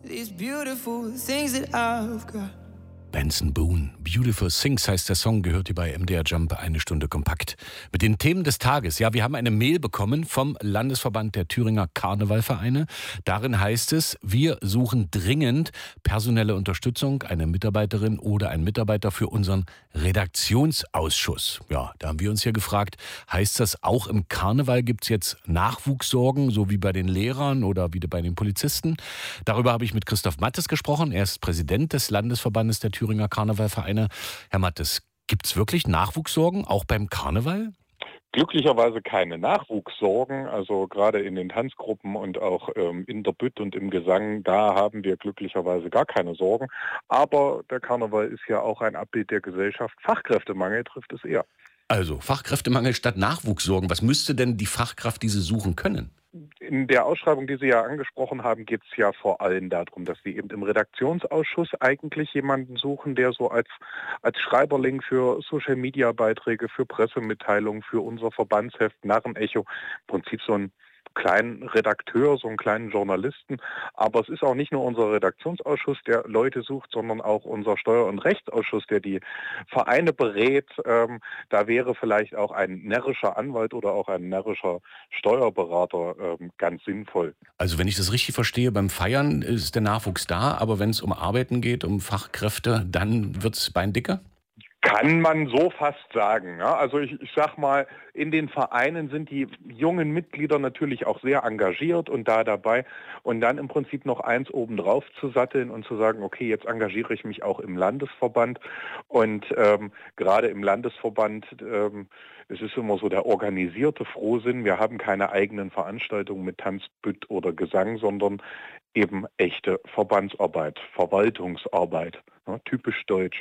these beautiful things that I've got. Benson Boone, Beautiful Things heißt der Song, gehört hier bei MDR Jump, eine Stunde kompakt. Mit den Themen des Tages. Ja, wir haben eine Mail bekommen vom Landesverband der Thüringer Karnevalvereine. Darin heißt es, wir suchen dringend personelle Unterstützung, eine Mitarbeiterin oder einen Mitarbeiter für unseren Redaktionsausschuss. Ja, da haben wir uns hier gefragt, heißt das auch im Karneval gibt es jetzt Nachwuchssorgen, so wie bei den Lehrern oder wie bei den Polizisten? Darüber habe ich mit Christoph Mattes gesprochen. Er ist Präsident des Landesverbandes der Thüringer Karnevalvereine. Herr Mattes, gibt es wirklich Nachwuchssorgen, auch beim Karneval? Glücklicherweise keine Nachwuchssorgen, also gerade in den Tanzgruppen und auch in der Bütt und im Gesang, da haben wir glücklicherweise gar keine Sorgen. Aber der Karneval ist ja auch ein Abbild der Gesellschaft. Fachkräftemangel trifft es eher. Also Fachkräftemangel statt Nachwuchssorgen. Was müsste denn die Fachkraft diese suchen können? In der Ausschreibung, die Sie ja angesprochen haben, geht es ja vor allem darum, dass Sie eben im Redaktionsausschuss eigentlich jemanden suchen, der so als Schreiberling für Social-Media-Beiträge, für Pressemitteilungen, für unser Verbandsheft Narrenecho, im Prinzip so einen kleinen Redakteur, so einen kleinen Journalisten. Aber es ist auch nicht nur unser Redaktionsausschuss, der Leute sucht, sondern auch unser Steuer- und Rechtsausschuss, der die Vereine berät. Da wäre vielleicht auch ein närrischer Anwalt oder auch ein närrischer Steuerberater ganz sinnvoll. Also wenn ich das richtig verstehe, beim Feiern ist der Nachwuchs da, aber wenn es um Arbeiten geht, um Fachkräfte, dann wird's beindicker? Kann man so fast sagen. Ja? Also ich sag mal, in den Vereinen sind die jungen Mitglieder natürlich auch sehr engagiert und da dabei. Und dann im Prinzip noch eins obendrauf zu satteln und zu sagen, okay, jetzt engagiere ich mich auch im Landesverband. Und gerade im Landesverband, es ist immer so der organisierte Frohsinn. Wir haben keine eigenen Veranstaltungen mit Tanz, Bütt oder Gesang, sondern eben echte Verbandsarbeit, Verwaltungsarbeit, ja, typisch deutsch.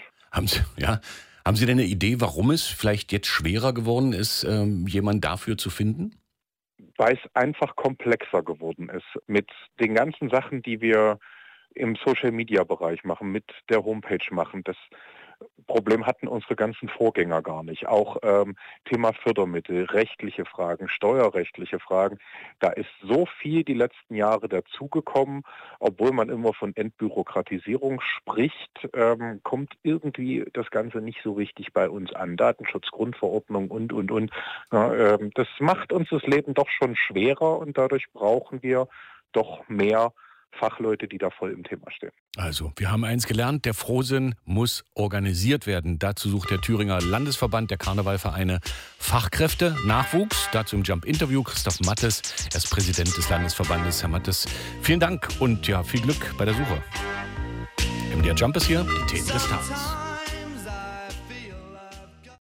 Haben Sie denn eine Idee, warum es vielleicht jetzt schwerer geworden ist, jemanden dafür zu finden? Weil es einfach komplexer geworden ist. Mit den ganzen Sachen, die wir im Social-Media-Bereich machen, mit der Homepage machen. Das Problem hatten unsere ganzen Vorgänger gar nicht. Auch Thema Fördermittel, rechtliche Fragen, steuerrechtliche Fragen. Da ist so viel die letzten Jahre dazugekommen. Obwohl man immer von Entbürokratisierung spricht, kommt irgendwie das Ganze nicht so richtig bei uns an. Datenschutzgrundverordnung und. Ja, das macht uns das Leben doch schon schwerer und dadurch brauchen wir doch mehr Fachleute, die da voll im Thema stehen. Also, wir haben eins gelernt, der Frohsinn muss organisiert werden. Dazu sucht der Thüringer Landesverband der Karnevalvereine Fachkräfte, Nachwuchs. Dazu im Jump-Interview Christoph Mattes, er ist Präsident des Landesverbandes. Herr Mattes, vielen Dank und ja, viel Glück bei der Suche. MDR Jump ist hier, die Themen des Tages.